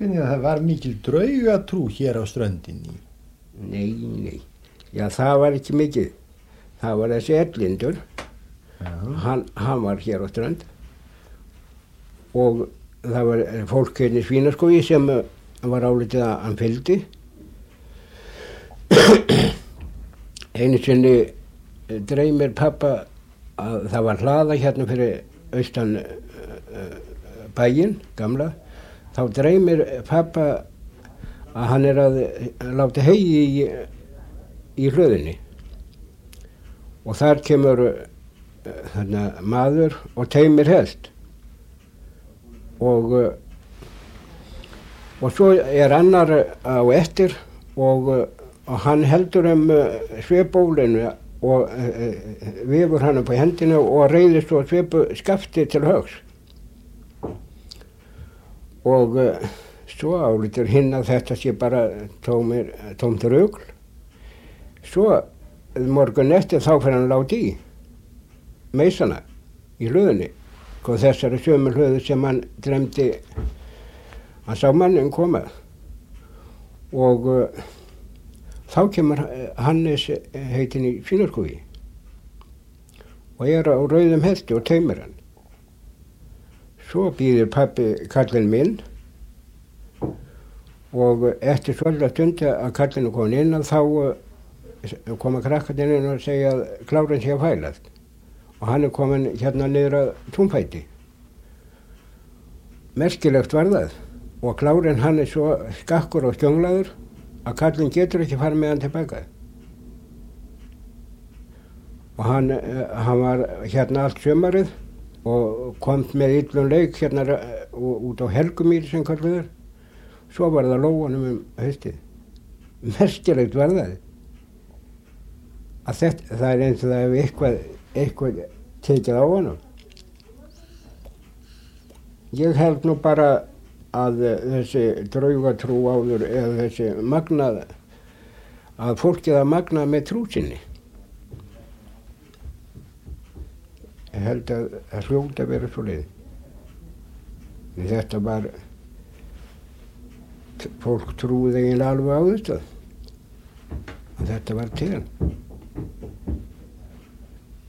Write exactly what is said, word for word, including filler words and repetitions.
Hvernig það var mikil draugatrú hér á ströndinni? Nei, nei. Já, það var ekki mikið. Það var þessi Erlindur. Hann, hann var hér á strönd. Og það var fólk hérna í Svínaskógi sem var álitið að hann fylgdi. Einu sinni dreymir pappa að það var hlaða hérna fyrir austan bæinn, gamla. Þá dreymir pappa að hann er að láta hegi í, í hlöðinni. Og þar kemur þarna maður og teymir hest. Og, og svo er annar á eftir og, og hann heldur um svepbólinu og vefur hann upp á hendina og reiðir svo svepu skafti til högs. Og svo álítur hinn að þetta sé bara tómir, tómt rugl. Svo morgun eftir þá fyrir hann láti í meisana í hlöðinni. Og þessari sömu hlöðu sem hann dreymdi, hann sá mannin koma. Og uh, þá kemur Hannes heitin í Svínaskógi og er á rauðum hesti og teymir hann. Svo býður pappi kallinn minn og eftir svolítið stund að kallinu kom inn og þá uh, koma krakkarnir inn og segja að Klárinn sé að fælast. Og hann er komin hérna niður að túnfæti. Merkilegt var það. Og Klárinn hann er svo skakkur og stjónglaður að kallinn getur ekki farið með hann tilbaka. Og hann, hann var hérna allt sömarið og kom með illum leik hérna út á Helgumýri sem kalluður. Svo var það lóanum um haustið. Merkilegt var það. Að þetta, það er eins og það hefur eitthvað eitthvað tekið á honum. Ég held nú bara að þessi draugatrú áður eða þessi magnað að fólkið að magna með trú sinni. Ég held að það hljóta að vera svo leið. Þetta var fólk trúði eiginlega alveg á þetta að þetta var til.